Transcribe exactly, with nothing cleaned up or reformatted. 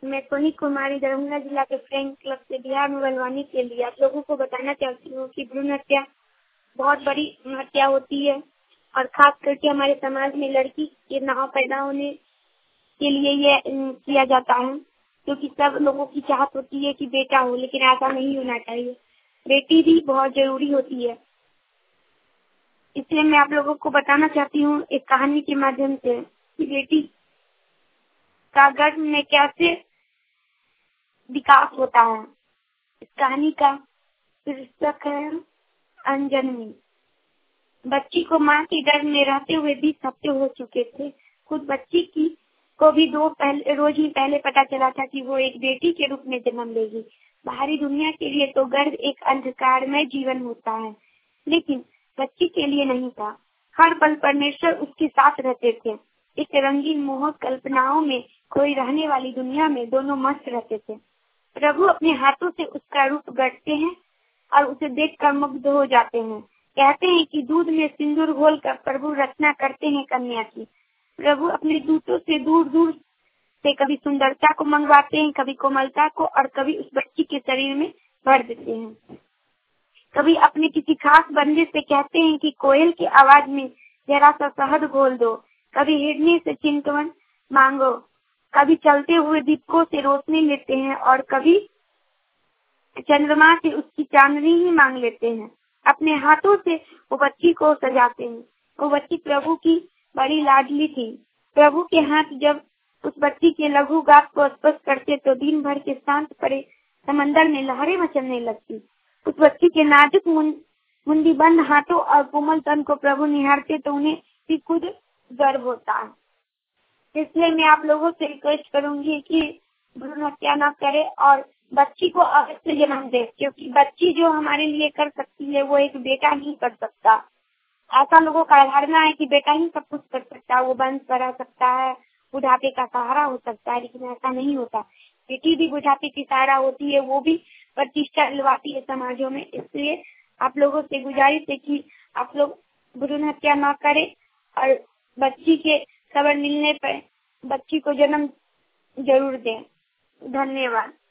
मैं सोनी कुमारी दरभंगा जिला के फ्रेंड क्लब से बिहार में बलवानी के लिए आप लोगों को बताना चाहती हूँ कि भ्रूण हत्या बहुत बड़ी हत्या होती है और खास करके हमारे समाज में लड़की के नाव पैदा होने के लिए ये किया जाता है, क्योंकि सब लोगों की चाहत होती है कि बेटा हो, लेकिन ऐसा नहीं होना चाहिए। बेटी भी बहुत जरूरी होती है। इसलिए मैं आप लोगों को बताना चाहती हूँ एक कहानी के माध्यम से कि बेटी का गर्भ में कैसे विकास होता है। इस कहानी का शीर्षक है अनजन्मी। बच्ची को माँ के गर्भ में रहते हुए बीस हफ्ते हो चुके थे। खुद बच्ची की को भी दो पहले रोज ही पहले पता चला था कि वो एक बेटी के रूप में जन्म लेगी। बाहरी दुनिया के लिए तो गर्भ एक अंधकारमय जीवन होता है, लेकिन बच्ची के लिए नहीं था। हर पल परमेश्वर उसके साथ रहते थे। एक रंगीन मोहक कल्पनाओं में कोई रहने वाली दुनिया में दोनों मस्त रहते थे। प्रभु अपने हाथों से उसका रूप गढ़ते हैं और उसे देखकर मुग्ध हो जाते हैं। कहते हैं कि दूध में सिंदूर घोलकर प्रभु रचना करते हैं कन्या की। प्रभु अपने दूतों से दूर दूर से कभी सुंदरता को मंगवाते हैं, कभी कोमलता को, और कभी उस बच्ची के शरीर में भर देते हैं। कभी अपने किसी खास बंदे से कहते हैं कि कोयल की आवाज में जरा सा शहद घोल दो, कभी हिरनी से चिंतवन मांगो, कभी चलते हुए दीपकों से रोशनी लेते हैं और कभी चंद्रमा से उसकी चांदनी ही मांग लेते हैं। अपने हाथों से वो बच्ची को सजाते हैं। वो बच्ची प्रभु की बड़ी लाडली थी। प्रभु के हाथ जब उस बच्ची के लघु गात को स्पर्श करते तो दिन भर के शांत पड़े समंदर में लहरें मचलने लगती। उस बच्ची के नाजुक मुंडी बंद हाथों और कोमल तन को प्रभु निहारते तो उन्हें भी खुद गर्व होता है। इसलिए मैं आप लोगों से रिक्वेस्ट करूंगी कि भ्रूण हत्या न करें और बच्ची को अवश्य जन्म दे, क्योंकि बच्ची जो हमारे लिए कर सकती है वो एक बेटा नहीं कर सकता। ऐसा लोगों का धारणा है कि बेटा ही सब कुछ कर सकता है, वो वंश बढ़ा सकता है, बुढ़ापे का सहारा हो सकता है, लेकिन ऐसा नहीं होता। बेटी भी बुढ़ापे की सहारा होती है, वो भी प्रतिष्ठा दिलवाती है समाजों में। इसलिए आप लोगों से गुजारिश है कि आप लोग भ्रूण हत्या न करें और बच्ची के खबर मिलने पर बच्ची को जन्म जरूर दें। धन्यवाद।